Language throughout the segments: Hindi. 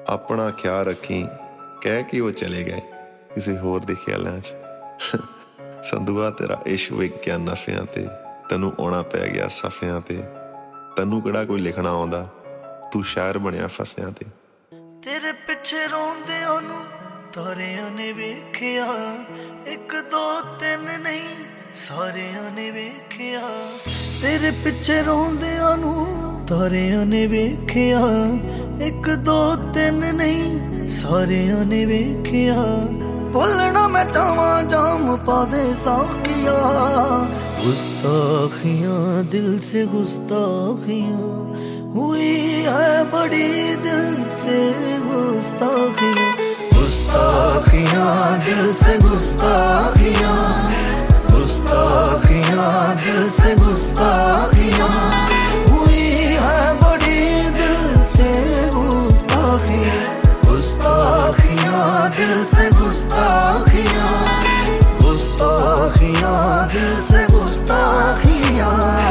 अपना ख्याल रखी कह के वो चले गए किसी होर दे ख्यालों च। संधुआ तेरा इश्क विक गया नफियां ते, तैनू आउणा पै गया सफियां ते। तैनू किहड़ा कोई लिखना आउंदा, तू शायर बनिया फसियां ते। तेरे पिछे रोंदे ओनू तारियां ने वेखिया, एक दो तीन नहीं सारियां ने वेखिया। तेरे पिछे रोंदे ओनू तारियां ने वेखिया, एक दो तीन नहीं सारियां ने वेखिया। बोलना मैं चाहवां जाम पा दे साकिया, गुस्ताखियां दिल से गुस्ताखियां हुई है बड़ी, दिल से गुस्ताखियां। गुस्ताखियां दिल से गुस्ताखियां, गुस्ताखियां दिल से गुस्ताखियां हुई है बड़ी, दिल से गुस्ताखियां। गुस्ताखियां दिल से गुस्ताखियां, गुस्ताखियां दिल से गुस्ताखियां।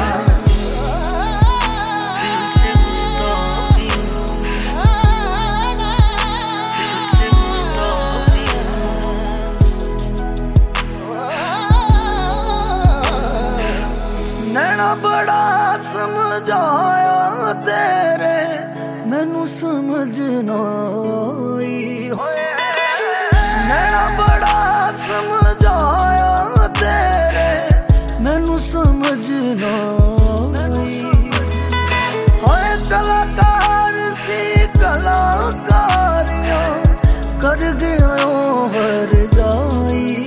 नैना बड़ा समझाया तेरे, मैनू समझना आई होए। नैना बड़ा समझाया तेरे, मैनू समझना आई होए। कलाकार सी कलाकारियां कर गया हर जाई,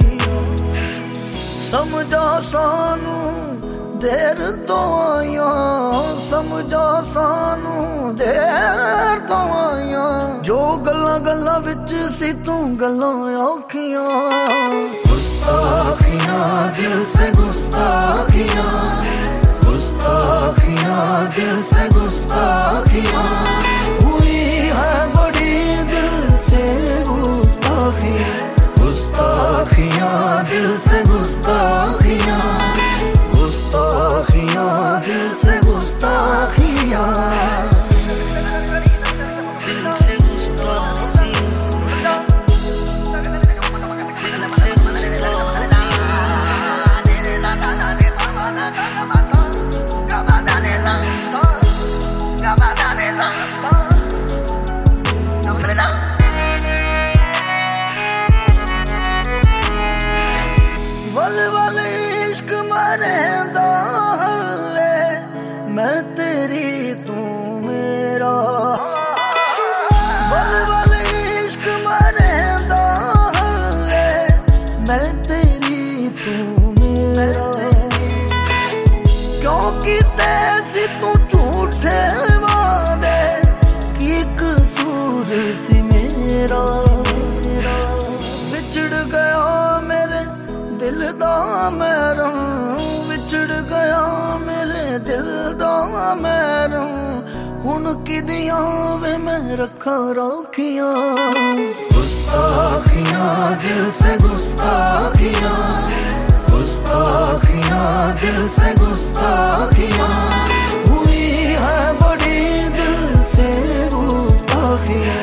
समझा सानू देर तो आया, समझा सानू देर तो आया। जो गल्लां गल्लां विच सी तू गल्लां औखियां। गुस्ताखियां दिल से गुस्ताखियां, गुस्ताखियां दिल से गुस्ताखियां हुई है बड़ी, दिल से गुस्ताखियां। गुस्ताखियां दिल से गुस्ताखियां, गुस्ताखियां दिल से गुस्ताखियां। दिल से गुस्ताखियां, दिल से वल वल इश्क मरेंदा हल्ले, मैं तेरी तू मेरा। वल वल इश्क मरेंदा हल्ले, मैं तेरी तू मेरा। क्योंकि तैसी तू झूठे वादे, की कसूर सी मेरा। बिछड़ गया मेरे दिल दा मैरम, विछड़ गया मेरे दिल दा मैरम। हुण किदियां वे मैं रखा राखियां। गुस्ताखियां दिल से गुस्ताखियां, गुस्ताखियां दिल से गुस्ताखियां हुई है बड़ी, दिल से गुस्ताखियां।